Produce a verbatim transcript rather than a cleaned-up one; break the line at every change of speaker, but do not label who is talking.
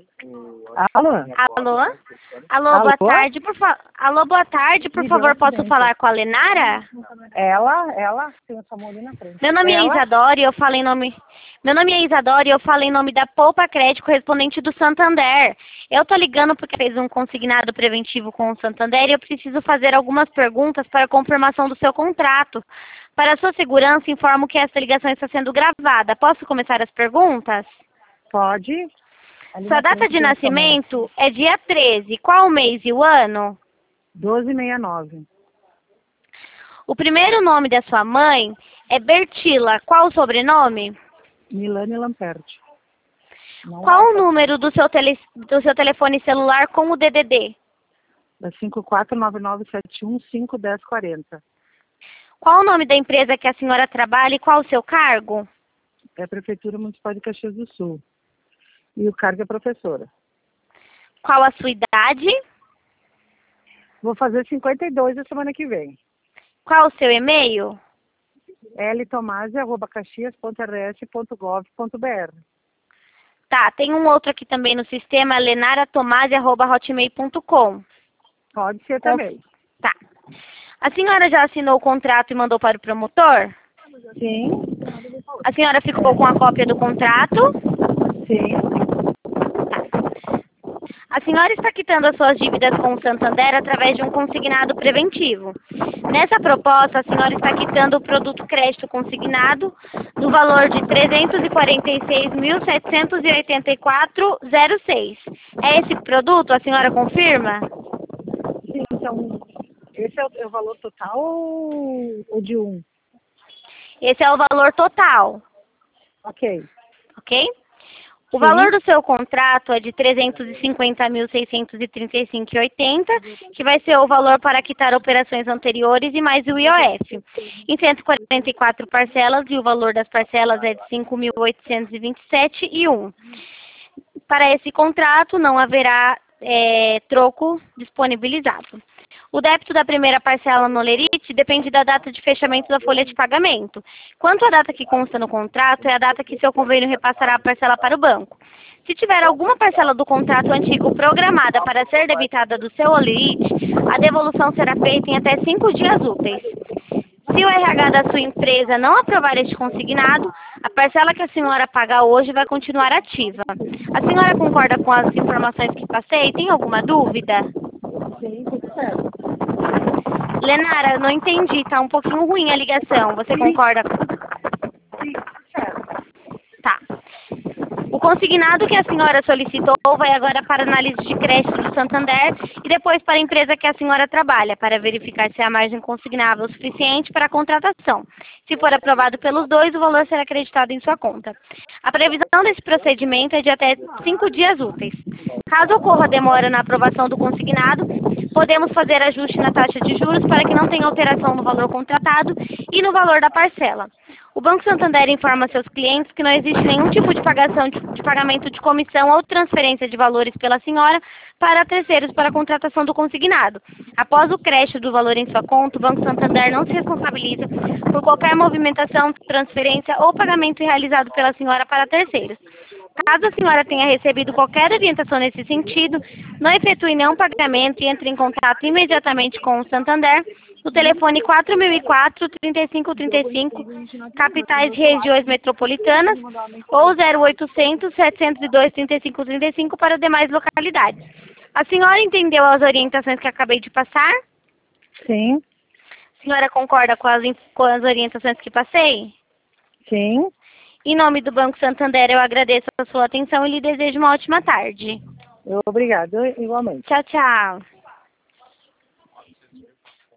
Alô?
Alô? Alô,
Alô?
boa tarde, por fa... Alô, boa tarde, por
Ligou
favor, posso
acidente.
falar com a Lenara?
Ela, ela, tem o Samuel ali na frente.
Meu nome é
Ela,
Isadora e eu falo em nome... Meu nome é Isadora e eu falo em nome da Poupa Crédito, correspondente do Santander. Eu tô ligando porque fez um consignado preventivo com o Santander e eu preciso fazer algumas perguntas para a confirmação do seu contrato. Para sua segurança, informo que esta ligação está sendo gravada. Posso começar as perguntas?
pode. Ali
Sua
na
data
frente
de
tem o Samuel.
nascimento é dia treze. Qual o mês e o ano?
doze e sessenta e nove.
O primeiro nome da sua mãe é Bertila. Qual o sobrenome?
Milane Lamperti. Não
Qual
é
o número do seu, tele, do seu telefone celular com o D D D?
da cinco quatro nove nove sete um cinco um zero quatro zero.
Qual o nome da empresa que a senhora trabalha e qual o seu cargo?
É a Prefeitura Municipal de Caxias do Sul. E o cargo é professora.
Qual a sua idade?
Vou fazer cinquenta e dois a semana que vem.
Qual o seu e-mail?
ltomasi arroba caxias ponto r s ponto gov ponto b r.
Tá, tem um outro aqui também no sistema, lenaratomasi arroba hotmail ponto com.
Pode ser também.
Tá. A senhora já assinou o contrato e mandou para o promotor?
Sim,
A senhora ficou com a cópia do contrato?
sim.
A senhora está quitando as suas dívidas com o Santander através de um consignado preventivo. Nessa proposta, a senhora está quitando o produto crédito consignado no valor de trezentos e quarenta e seis mil, setecentos e oitenta e quatro reais e zero seis. É esse produto? A senhora confirma?
Sim, então, esse é o, é o valor total ou, ou de um?
Esse é o valor total,
Ok.
ok? O
Sim.
valor do seu contrato é de trezentos e cinquenta mil, seiscentos e trinta e cinco reais e oitenta centavos, que vai ser o valor para quitar operações anteriores e mais o I O F. Em cento e quarenta e quatro parcelas, e o valor das parcelas é de cinco mil oitocentos e vinte e sete reais e um centavo. Para esse contrato, não haverá é, troco disponibilizado. O débito da primeira parcela no Lerite depende da data de fechamento da folha de pagamento. Quanto à data que consta no contrato, é a data que seu convênio repassará a parcela para o banco. Se tiver alguma parcela do contrato antigo programada para ser debitada do seu Lerite, a devolução será feita em até cinco dias úteis. Se o R H da sua empresa não aprovar este consignado, a parcela que a senhora paga hoje vai continuar ativa. A senhora concorda com as informações que passei? Tem alguma dúvida?
Sim, tudo certo.
Lenara, não entendi, tá um pouquinho ruim a ligação. Você concorda?
Sim, tudo certo.
Tá. O consignado que a senhora solicitou vai agora para análise de crédito do Santander e depois para a empresa que a senhora trabalha, para verificar se há margem consignável suficiente para a contratação. Se for aprovado pelos dois, o valor será acreditado em sua conta. A previsão desse procedimento é de até cinco dias úteis. Caso ocorra demora na aprovação do consignado, podemos fazer ajuste na taxa de juros para que não tenha alteração no valor contratado e no valor da parcela. O Banco Santander informa seus clientes que não existe nenhum tipo de, pagação, de pagamento de comissão ou transferência de valores pela senhora para terceiros para a contratação do consignado. Após o crédito do valor em sua conta, o Banco Santander não se responsabiliza por qualquer movimentação, transferência ou pagamento realizado pela senhora para terceiros. Caso a senhora tenha recebido qualquer orientação nesse sentido, não efetue nenhum pagamento e entre em contato imediatamente com o Santander no telefone quatro mil e quatro, trinta e cinco trinta e cinco, capitais e regiões metropolitanas, ou zero oitocentos, setecentos e dois, trinta e cinco trinta e cinco para demais localidades. A senhora entendeu as orientações que acabei de passar?
Sim,
A senhora concorda com as, com as orientações que passei?
sim.
Em nome do Banco Santander, eu agradeço a sua atenção e lhe desejo uma ótima tarde.
Obrigada, igualmente.
Tchau, tchau.